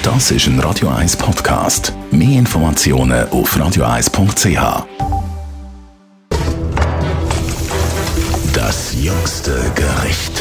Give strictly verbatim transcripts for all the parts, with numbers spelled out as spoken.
Das ist ein Radio eins Podcast. Mehr Informationen auf radio eins punkt c h. Das jüngste Gericht.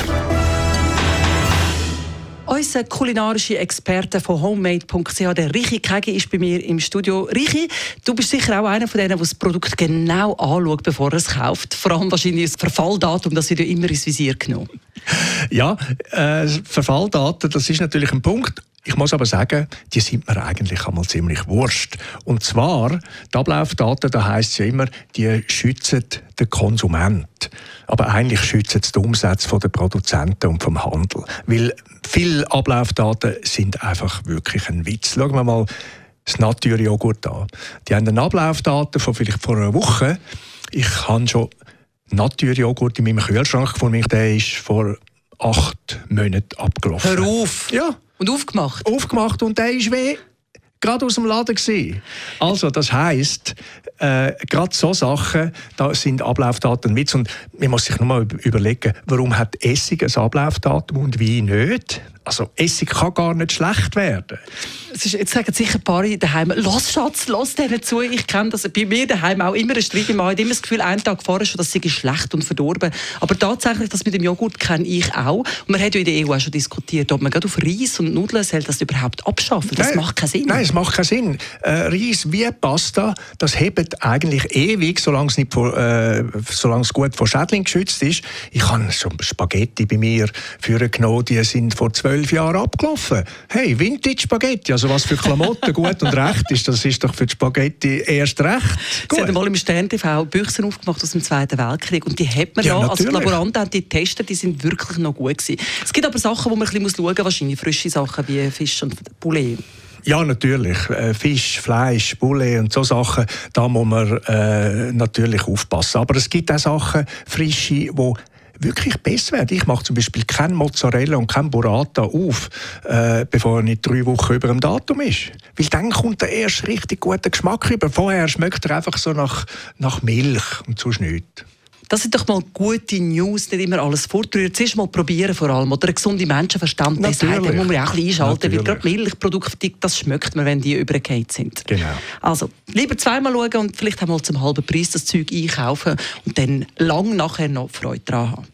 Unser kulinarischer Experte von homemade punkt c h, der Richi Kegi, ist bei mir im Studio. Richi, du bist sicher auch einer von denen, der das Produkt genau anschaut, bevor er es kauft. Vor allem wahrscheinlich das Verfalldatum, das wird ja immer ins Visier genommen. Ja, äh, Verfalldaten, das ist natürlich ein Punkt. Ich muss aber sagen, die sind mir eigentlich einmal ziemlich wurscht. Und zwar, die Ablaufdaten, da heisst es ja immer, die schützen den Konsument. Aber eigentlich schützen sie die Umsätze der Produzenten und vom Handel. Weil viele Ablaufdaten sind einfach wirklich ein Witz. Schauen wir mal das Naturjoghurt an. Die haben eine Ablaufdaten von vielleicht vor einer Woche. Ich habe schon Naturjoghurt in meinem Kühlschrank gefunden. Der ist vor acht Monaten abgelaufen. Hör auf! Ja. Und aufgemacht? Aufgemacht und der ist wie gerade aus dem Laden gewesen. Also das heisst, äh, gerade so Sachen, da sind Ablaufdaten Witz. Und man muss sich nur mal überlegen, warum hat Essig ein Ablaufdatum und Wein nicht? Also Essig kann gar nicht schlecht werden. Es ist, jetzt sagen sicher ein paar daheim, «Lass, Schatz, lass denen zu.» Ich kenne das bei mir daheim auch immer ein Streit. Man hat immer das Gefühl, einen Tag vorher schon, das sei schlecht und verdorben. Aber tatsächlich, das mit dem Joghurt kenne ich auch. Und man hat ja in der E U auch schon diskutiert, ob man gerade auf Reis und Nudeln soll das überhaupt abschaffen. Das Nein, macht keinen Sinn. Nein, es macht keinen Sinn. Äh, Reis wie Pasta, das hebt eigentlich ewig, solange es, nicht vor, äh, solange es gut vor Schädlingen geschützt ist. Ich habe schon Spaghetti bei mir vorgenommen, die sind vor zwölf Jahren abgelaufen. Hey, Vintage-Spaghetti, also was für Klamotten gut und recht ist, das ist doch für die Spaghetti erst recht gut. Sie haben mal im Stern T V Büchsen aufgemacht aus dem Zweiten Weltkrieg und die hat man ja, ja als Laboranten haben die getestet, die sind wirklich noch gut gewesen. Es gibt aber Sachen, wo man ein bisschen schauen muss, wahrscheinlich frische Sachen wie Fisch und Poulet. Ja, natürlich. Fisch, Fleisch, Poulet und so Sachen, da muss man äh, natürlich aufpassen. Aber es gibt auch Sachen, frische, die wirklich besser werden. Ich mache zum Beispiel kein Mozzarella und kein Burrata auf, äh, bevor er nicht drei Wochen über dem Datum ist. Weil dann kommt er erst richtig guten Geschmack rüber. Vorher schmeckt er einfach so nach, nach Milch und sonst nichts. Das sind doch mal gute News, nicht immer alles fortrühren. Zuerst mal probieren vor allem. Oder ein gesunder Menschenverstand, das muss man auch ein bisschen einschalten. Weil gerade Milchprodukte, das schmeckt man, wenn die übergekehrt sind. Genau. Also, lieber zweimal schauen und vielleicht einmal zum halben Preis das Zeug einkaufen und dann lang nachher noch Freude daran haben.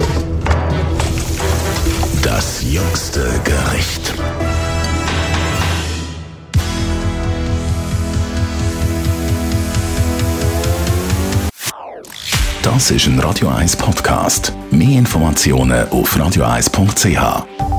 Das jüngste Gericht. Das ist ein Radio eins Podcast. Mehr Informationen auf radio eins punkt c h.